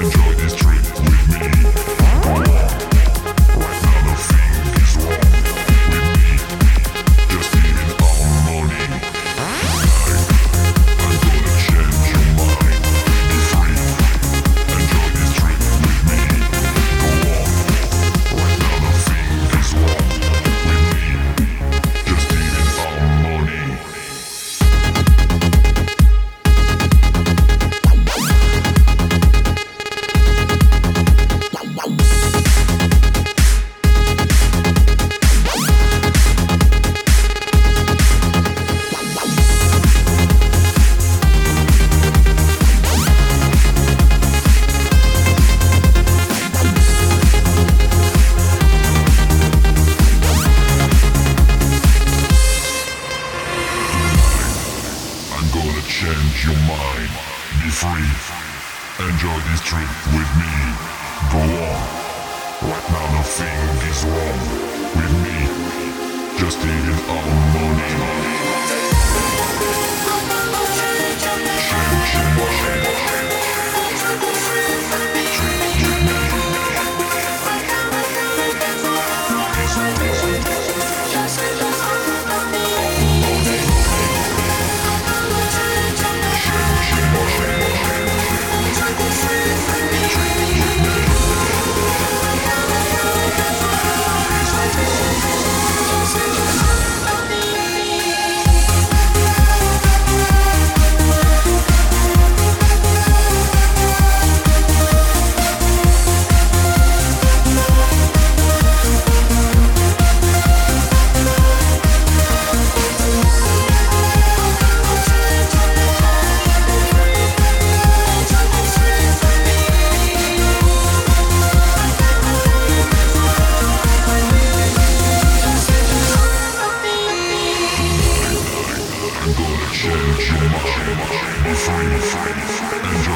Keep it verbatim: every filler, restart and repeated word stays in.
Enjoy this trip with me. Go on. Right now nothing is wrong with me. Just needing harmony. Tonight, I'm gonna change your mind. Be free. Enjoy this trip with me. Go on. Right now nothing is wrong with me. Just needing harmony. I'm gonna change your mind. Be free. Enjoy this trip with me. Go on. Right now nothing is wrong with me. Just needing harmony. Change your mind. Trip with me. I'm gonna change your mind. Be free, free. Enjoy